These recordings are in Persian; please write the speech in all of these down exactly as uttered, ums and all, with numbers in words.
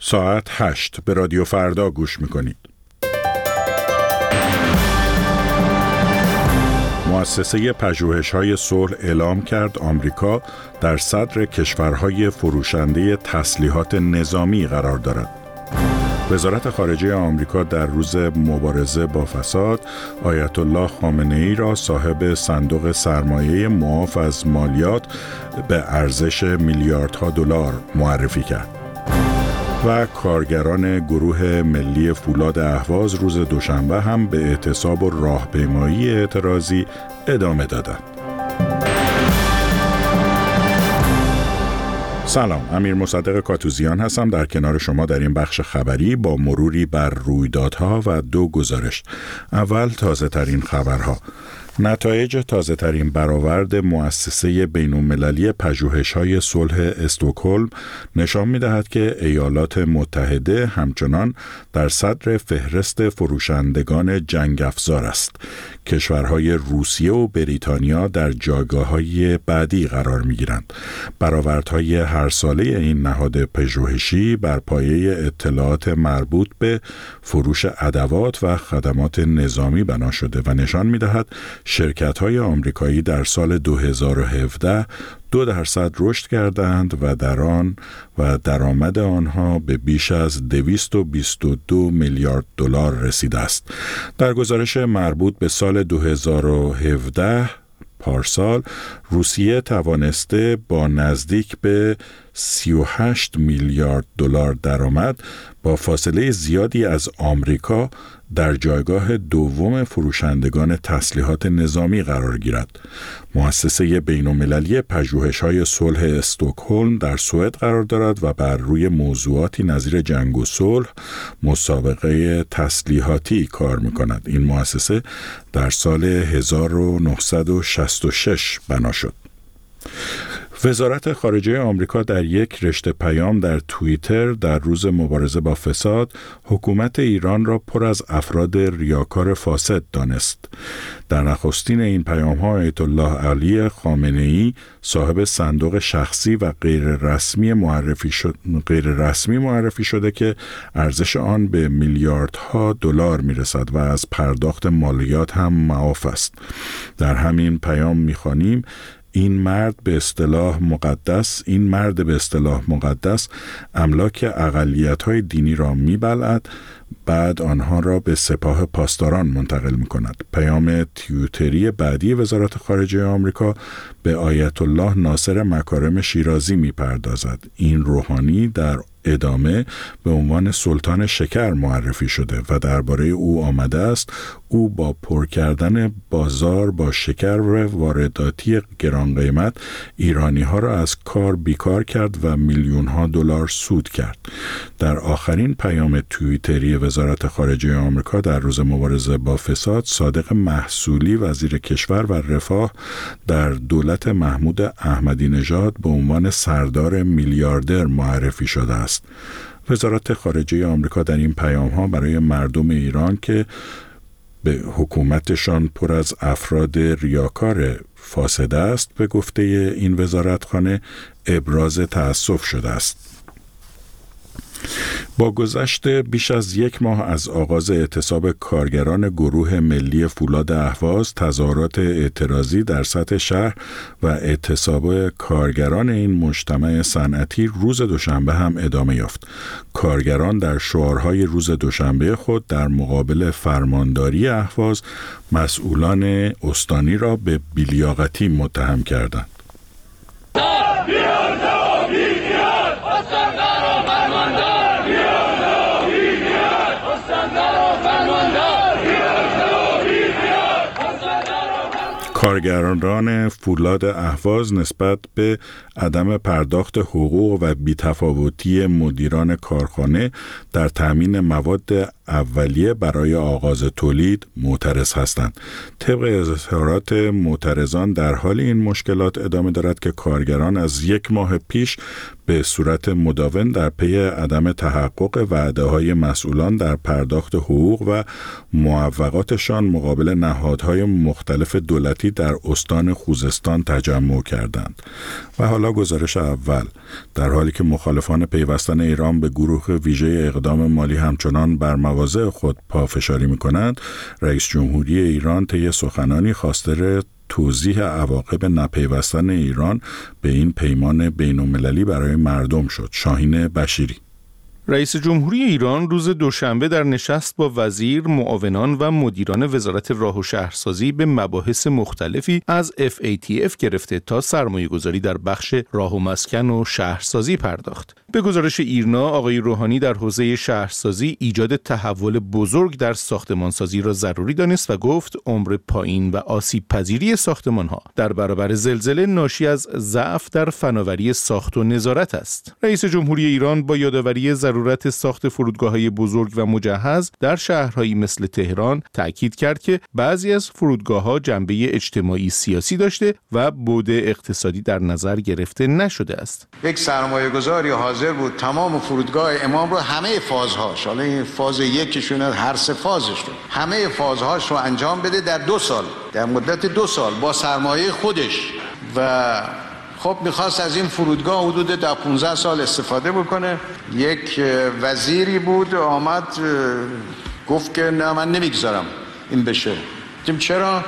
ساعت هشت به رادیو فردا گوش میکنید. مؤسسه پژوهش‌های صلح اعلام کرد آمریکا در صدر کشورهای فروشنده تسلیحات نظامی قرار دارد. وزارت خارجه آمریکا در روز مبارزه با فساد آیت الله خامنه‌ای را صاحب صندوق سرمایه معاف از مالیات به ارزش میلیاردها دلار معرفی کرد. و کارگران گروه ملی فولاد اهواز روز دوشنبه هم به اعتصاب و راهپیمایی اعتراضی ادامه دادند. سلام، امیر مصدق کاتوزیان هستم در کنار شما در این بخش خبری با مروری بر رویدادها و دو گزارش. اول تازه ترین خبرها. نتایج تازه ترین برآورد مؤسسه بین‌المللی پژوهش‌های صلح استکهلم نشان می‌دهد که ایالات متحده همچنان در صدر فهرست فروشندگان جنگ افزار است. کشورهای روسیه و بریتانیا در جایگاه‌های بعدی قرار می‌گیرند. برآوردهای هر ساله این نهاد پژوهشی بر پایه اطلاعات مربوط به فروش ادوات و خدمات نظامی بنا شده و نشان می‌دهد شرکت‌های آمریکایی در سال دو هزار و هفده دو درصد رشد کردند و در آن و درآمد آنها به بیش از دویست و بیست و دو میلیارد دلار رسیده است. در گزارش مربوط به سال دو هزار و هفده پارسال روسیه توانسته با نزدیک به سی و هشت میلیارد دلار درآمد با فاصله زیادی از آمریکا در جایگاه دوم فروشندگان تسلیحات نظامی قرار گیرد. مؤسسه بین‌المللی پژوهش‌های صلح استکهلم در سوئد قرار دارد و بر روی موضوعاتی نظیر جنگ و صلح مسابقه تسلیحاتی کار می‌کند. این مؤسسه در سال هزار و نهصد و شصت و شش بنا شد. وزارت خارجه آمریکا در یک رشته پیام در توییتر در روز مبارزه با فساد حکومت ایران را پر از افراد ریاکار فاسد دانست. در نخستین این پیام‌ها آیت الله علی خامنه‌ای صاحب صندوق شخصی و غیر رسمی معرفی شد غیر رسمی معرفی شده که ارزش آن به میلیاردها دلار میرسد و از پرداخت مالیات هم معاف است. در همین پیام می‌خوانیم این مرد به اصطلاح مقدس این مرد به اصطلاح مقدس املاک اقلیت‌های دینی را می‌بلعد، بعد آنها را به سپاه پاسداران منتقل می‌کند. پیام توییتری بعدی وزارت خارجه آمریکا به آیت الله ناصر مکارم شیرازی می‌پردازد. این روحانی در ادامه به عنوان سلطان شکر معرفی شده و درباره او آمده است او با پر کردن بازار با شکر و وارداتی گران قیمت ایرانی ها را از کار بیکار کرد و میلیون ها دلار سود کرد. در آخرین پیام توییتری وزارت خارجه آمریکا در روز مبارزه با فساد صادق محصولی وزیر کشور و رفاه در دولت محمود احمدی نژاد به عنوان سردار میلیاردر معرفی شده است. وزارت خارجه آمریکا در این پیام‌ها برای مردم ایران که به حکومتشان پر از افراد ریاکار فاسد است به گفته این وزارتخانه ابراز تأسف شده است. با گذشت بیش از یک ماه از آغاز اعتصاب کارگران گروه ملی فولاد اهواز، تظاهرات اعتراضی در سطح شهر و اعتصاب کارگران این مجتمع صنعتی روز دوشنبه هم ادامه یافت. کارگران در شعارهای روز دوشنبه خود در مقابل فرمانداری اهواز مسئولان استانی را به بی‌لیاقتی متهم کردند. کارگران فولاد اهواز نسبت به عدم پرداخت حقوق و بی‌تفاوتی مدیران کارخانه در تامین مواد اولیه برای آغاز تولید معترض هستند. طبق اظهارات معترضان در حال این مشکلات ادامه دارد که کارگران از یک ماه پیش به صورت مداوم در پی عدم تحقق وعده‌های مسئولان در پرداخت حقوق و معوقاتشان مقابل نهادهای مختلف دولتی اقتصادی در استان خوزستان تجمع کردند. و حالا گزارش اول. در حالی که مخالفان پیوستن ایران به گروه ویژه اقدام مالی همچنان بر مواضع خود پافشاری می‌کنند، رئیس جمهوری ایران طی سخنانی خواستار توضیح عواقب نپیوستن ایران به این پیمان بین‌المللی برای مردم شد. شاهین بشیری. رئیس جمهوری ایران روز دوشنبه در نشست با وزیر، معاونان و مدیران وزارت راه و شهرسازی به مباحث مختلفی از اف ای تی اف گرفته تا سرمایه‌گذاری در بخش راه و مسکن و شهرسازی پرداخت. به گزارش ایرنا، آقای روحانی در حوزه شهرسازی ایجاد تحول بزرگ در ساختمانسازی را ضروری دانست و گفت عمر پایین و آسیب پذیری ساختمان‌ها در برابر زلزله ناشی از ضعف در فناوری ساخت و نظارت است. رئیس جمهوری ایران با یادآوری ضرورت ساخت فرودگاه‌های بزرگ و مجهز در شهرهایی مثل تهران تأکید کرد که بعضی از فرودگاه‌ها جنبه اجتماعی سیاسی داشته و بعد اقتصادی در نظر گرفته نشده است. یک سرمایه‌گذاری حاضر بود تمام فرودگاه امام رو همه فازهاش، حالا این فاز یکیشون هر سه فازش رو همه فازهاش رو انجام بده در دو سال، در مدت دو سال با سرمایه خودش، و خب میخواست از این فرودگاه حدود در پانزده سال استفاده بکنه. یک وزیری بود آمد گفت که نه من نمیگذارم این بشه. گفتیم چرا؟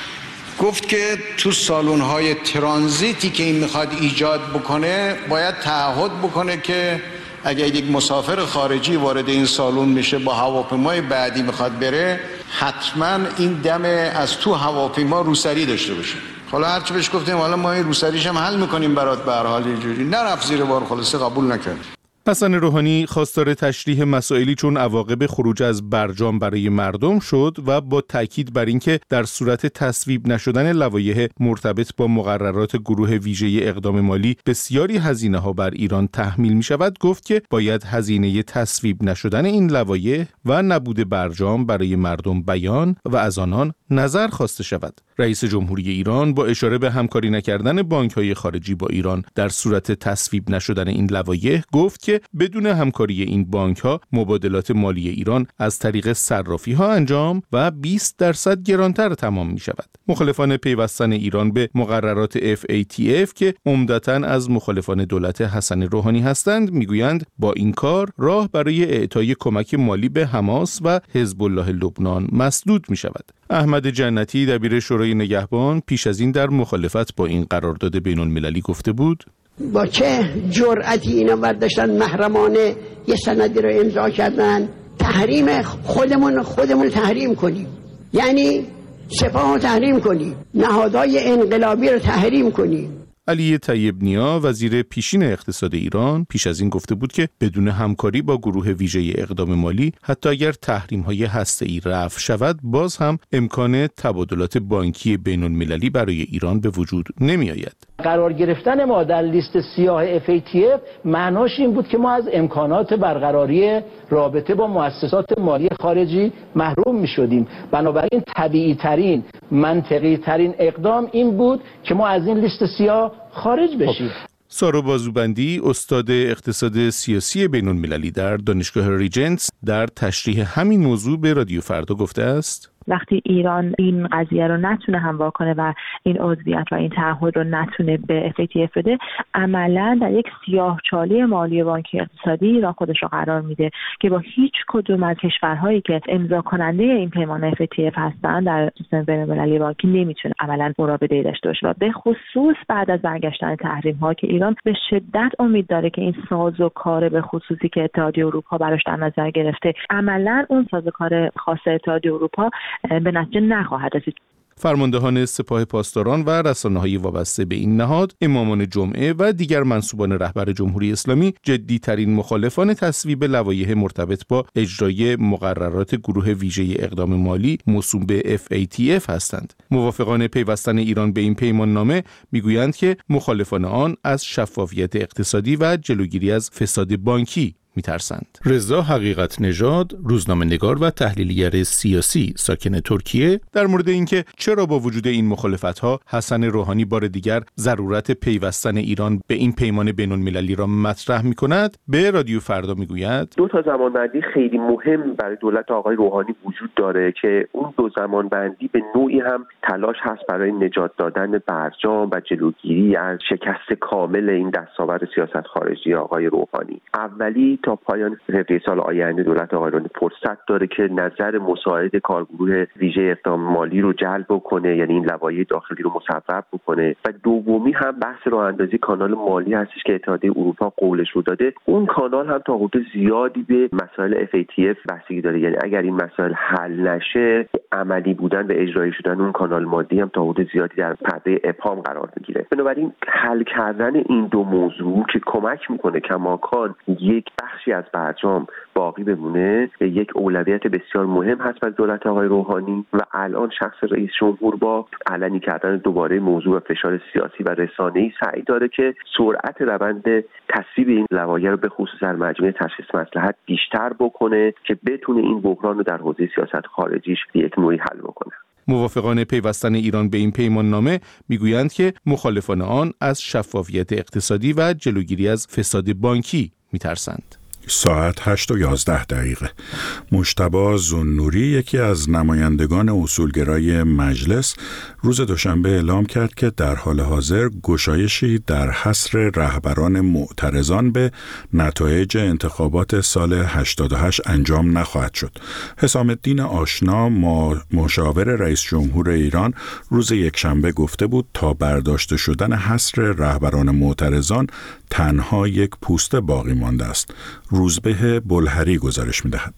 گفت که تو سالن‌های ترانزیتی که این میخواد ایجاد بکنه باید تعهد بکنه که اگر یک مسافر خارجی وارد این سالن میشه با هواپیمای بعدی میخواد بره، حتما این دم از تو هواپیما روسری داشته باشه. حالا هرچی بهش گفتیم حالا ما این روسریش هم حل میکنیم برات، به هر حال اینجوری نرفت زیر بار، خلاصه قبول نکرد. حسن روحانی خواستار تشریح مسائلی چون عواقب خروج از برجام برای مردم شد و با تاکید بر اینکه در صورت تصویب نشدن لوایح مرتبط با مقررات گروه ویژه اقدام مالی بسیاری هزینه ها بر ایران تحمیل می شود، گفت که باید هزینه تصویب نشدن این لوایح و نبود برجام برای مردم بیان و از آنان نظر خواسته شود. رئیس جمهوری ایران با اشاره به همکاری نکردن بانک‌های خارجی با ایران در صورت تصویب نشدن این لوایح گفت که بدون همکاری این بانک‌ها مبادلات مالی ایران از طریق صرافی‌ها انجام و بیست درصد گرانتر تمام می‌شود. مخالفان پیوستن ایران به مقررات اف ای تی اف که عمدتاً از مخالفان دولت حسن روحانی هستند میگویند با این کار راه برای اعطای کمک مالی به حماس و حزب الله لبنان مسدود می‌شود. احمد جنتی دبیر شورای نگهبان پیش از این در مخالفت با این قرارداد بین‌المللی گفته بود: با چه جرأتی اینا برداشتن محرمانه یه سندی رو امضا کردن، تحریم خودمون خودمون تحریم کنیم، یعنی سپاه رو تحریم کنیم، نهادهای انقلابی رو تحریم کنیم. علی طیب نیا وزیر پیشین اقتصاد ایران پیش از این گفته بود که بدون همکاری با گروه ویژه اقدام مالی حتی اگر تحریم‌های هسته‌ای رفع شود باز هم امکان تبادلات بانکی بین‌المللی برای ایران به وجود نمی‌آید. قرار گرفتن ما در لیست سیاه اف ای تی اف معناش این بود که ما از امکانات برقراری رابطه با مؤسسات مالی خارجی محروم می‌شدیم. بنابراین طبیعی ترین، منطقی ترین اقدام این بود که ما از این لیست سیاه خارج بشیم. سارا بازوبندی استاد اقتصاد سیاسی بین‌المللی در دانشگاه ریجنتس در تشریح همین موضوع به رادیو فردا گفته است: وقتی ایران این قضیه رو نتونه هموار کنه و این عضویت و این تعهد رو نتونه به اف ای تی اف بده، عملاً در یک سیاهچاله مالی بانکی اقتصادی ایران خودش رو قرار میده که با هیچ کدوم از کشورهایی که امضا کننده این پیمان اف ای تی اف هستن در سیستم بین‌المللی بانکی نمیتونه عملاً مراوده‌ای داشته باشه. و به خصوص بعد از برگشتن تحریم ها که ایران به شدت امید داره که این سازوکار به خصوصی که اتحادیه اروپا براش در نظر گرفته عملاً اون سازوکار خاص اتحادیه اروپا به نتیجه نخواهد رسید. فرماندهان سپاه پاسداران و رسانه‌های وابسته به این نهاد، امامان جمعه و دیگر منصوبان رهبر جمهوری اسلامی جدی‌ترین مخالفان تصویب لوایح مرتبط با اجرای مقررات گروه ویژه اقدام مالی موسوم به اف ای تی اف هستند. موافقان پیوستن ایران به این پیمان نامه میگویند که مخالفان آن از شفافیت اقتصادی و جلوگیری از فساد بانکی میترسند. رضا حقیقت نژاد، روزنامه‌نگار و تحلیلگر سیاسی ساکن ترکیه، در مورد اینکه چرا با وجود این مخالفت‌ها حسن روحانی بار دیگر ضرورت پیوستن ایران به این پیمان بین‌المللی را مطرح می‌کند، به رادیو فردا میگوید: دو تا زمانبندی خیلی مهم برای دولت آقای روحانی وجود داره که اون دو زمانبندی به نوعی هم تلاش هست برای نجات دادن برجام و جلوگیری از شکست کامل این دستاورد سیاست خارجی آقای روحانی. اولی تا پایان فوریه سال آینده دولت آقای روحانی فرصت داره که نظر مساعد کارگروه ویژه اقدام مالی رو جلب بکنه، یعنی این لوایح داخلی رو مصوب بکنه. و دومی هم بحث راه اندازی کانال مالی هستش که اتحادیه اروپا قولش رو داده. اون کانال هم تا حدود زیادی به مسائل اف ای تی اف بستگی داره، یعنی اگر این مسائل حل نشه، عملی بودن و اجرایی شدن اون کانال مالی هم تا حدود زیادی در پرده ابهام قرار میگیره. بنابراین حل کردن این دو موضوع که کمک میکنه کماکان یک بخشی از برجام باقی بمونه، یک اولویت بسیار مهم هست برای دولت آقای روحانی و الان شخص رئیس جمهور با علنی کردن دوباره موضوع و فشار سیاسی و رسانه‌ای سعی داره که سرعت روند تصویب این لوایح رو به خصوص در مجمع تشخیص مصلحت بیشتر بکنه که بتونه این بحران رو در حوزه سیاست خارجیش یک نوعی حل بکنه. موافقان پیوستن ایران به این پیمان نامه میگویند که مخالفان آن از شفافیت اقتصادی و جلوگیری از فساد بانکی میترسند. ساعت هشت و یازده دقیقه. مجتبی زنوری، یکی از نمایندگان اصولگرای مجلس، روز دوشنبه اعلام کرد که در حال حاضر گشایشی در حصر رهبران معترضان به نتایج انتخابات سال هشتاد و هشت انجام نخواهد شد. حسام الدین آشنا، مشاور رئیس جمهور ایران، روز یکشنبه گفته بود تا برداشته شدن حصر رهبران معترضان تنها یک پوست باقی مانده است. روزبه بلهری گزارش می‌دهد.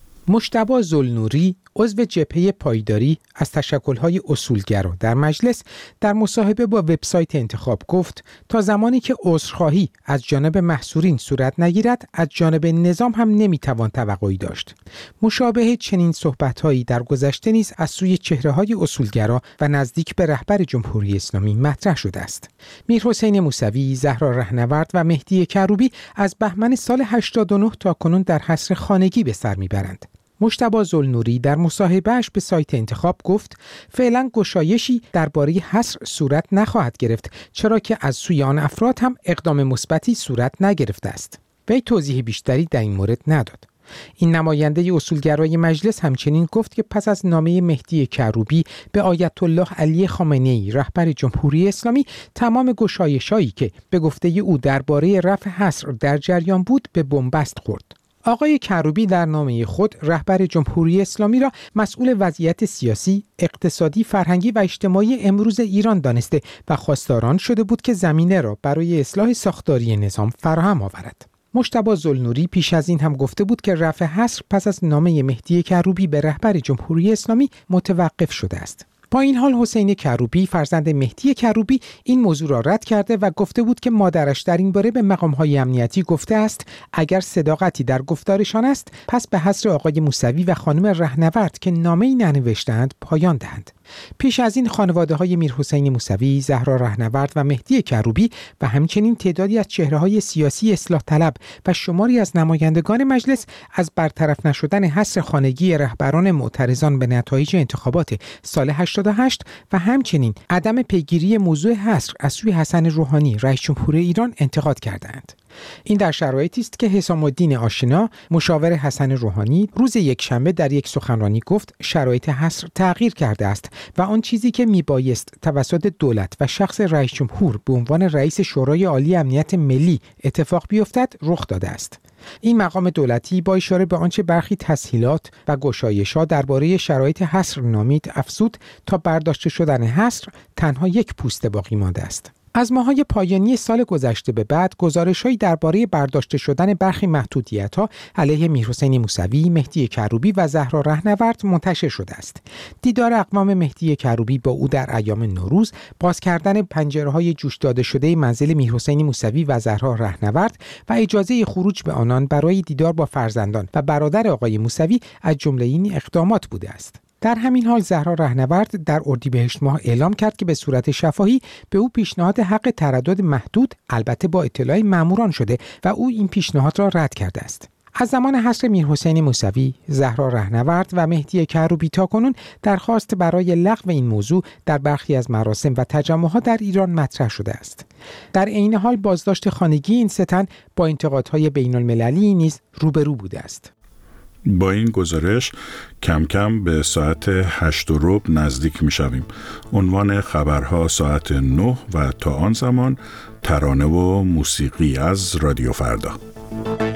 مجتبی زلنوری، عضو جبهه پایداری از تشکل‌های اصولگرا در مجلس، در مصاحبه با وبسایت انتخاب گفت تا زمانی که عذرخواهی از جانب محصورین صورت نگیرد، از جانب نظام هم نمیتوان توقعی داشت. مشابه چنین صحبت‌هایی در گذشته نیز از سوی چهره‌های اصولگرا و نزدیک به رهبر جمهوری اسلامی مطرح شده است. میرحسین موسوی، زهرا رهنورد و مهدی کروبی از بهمن سال هشتاد و نه تا کنون در حصر خانگی به سر میبرند. مجتبی زلنوری در مصاحبه‌اش به سایت انتخاب گفت فعلا گشایشی درباره حصر صورت نخواهد گرفت، چرا که از سوی آن افراد هم اقدام مثبتی صورت نگرفته است. وی توضیح بیشتری در این مورد نداد. این نماینده اصولگرای مجلس همچنین گفت که پس از نامه مهدی کروبی به آیت الله علی خامنه‌ای رهبر جمهوری اسلامی، تمام گشایش‌هایی که به گفته او درباره رفع حصر در جریان بود به بنبست خورد. آقای کروبی در نامه خود رهبر جمهوری اسلامی را مسئول وضعیت سیاسی، اقتصادی، فرهنگی و اجتماعی امروز ایران دانسته و خواستاران شده بود که زمینه را برای اصلاح ساختاری نظام فراهم آورد. مجتبی زلنوری پیش از این هم گفته بود که رفع حصر پس از نامه مهدی کروبی به رهبر جمهوری اسلامی متوقف شده است. با این حال حسین کروبی، فرزند مهدی کروبی، این موضوع را رد کرده و گفته بود که مادرش در این باره به مقام‌های امنیتی گفته است اگر صداقتی در گفتارشان است، پس به حصر آقای موسوی و خانم رهنورد که نامه‌ای ننوشتند پایان دهند. پیش از این خانواده‌های میرحسین موسوی، زهرا رهنورد و مهدی کروبی و همچنین تعدادی از چهره‌های سیاسی اصلاح طلب و شماری از نمایندگان مجلس از برطرف نشدن حصر خانگی رهبران معترضان به نتایج انتخابات سال هشتاد و هشت و همچنین عدم پیگیری موضوع حصر از سوی حسن روحانی رئیس جمهور ایران انتقاد کردند. این در شرایطی است که حسام الدین آشنا، مشاور حسن روحانی، روز یکشنبه در یک سخنرانی گفت شرایط حصر تغییر کرده است و آن چیزی که میبایست توسط دولت و شخص رئیس جمهور به عنوان رئیس شورای عالی امنیت ملی اتفاق بیفتد رخ داده است. این مقام دولتی با اشاره به آنچه برخی تسهیلات و گشایش‌ها درباره شرایط حصر نامید افزود تا برداشته شدن حصر تنها یک پوست باقی مانده است. از ماه‌های پایانی سال گذشته به بعد گزارش‌هایی درباره برداشته شدن برخی محدودیت‌ها علیه میرحسین موسوی، مهدی کروبی و زهرا رهنورد منتشر شده است. دیدار اقوام مهدی کروبی با او در ایام نوروز، باز کردن پنجره‌های جوش داده شده منزل میرحسین موسوی و زهرا رهنورد و اجازه خروج به آنان برای دیدار با فرزندان و برادر آقای موسوی از جمله این اقدامات بوده است. در همین حال زهرا رهنورد در اردیبهشت ماه اعلام کرد که به صورت شفاهی به او پیشنهاد حق تردد محدود البته با اطلاع ماموران شده و او این پیشنهاد را رد کرده است. از زمان حصر میرحسین موسوی، زهرا رهنورد و مهدی کروبی تاکنون درخواست برای لغو این موضوع در برخی از مراسم و تجمعات در ایران مطرح شده است. در عین حال بازداشت خانگی این سه تن با انتقادهای بین المللی نیز روبرو بوده است. با این گزارش کم کم به ساعت هشت و ربع نزدیک می شویم. عنوان خبرها ساعت نه و تا آن زمان ترانه و موسیقی از رادیو فردا.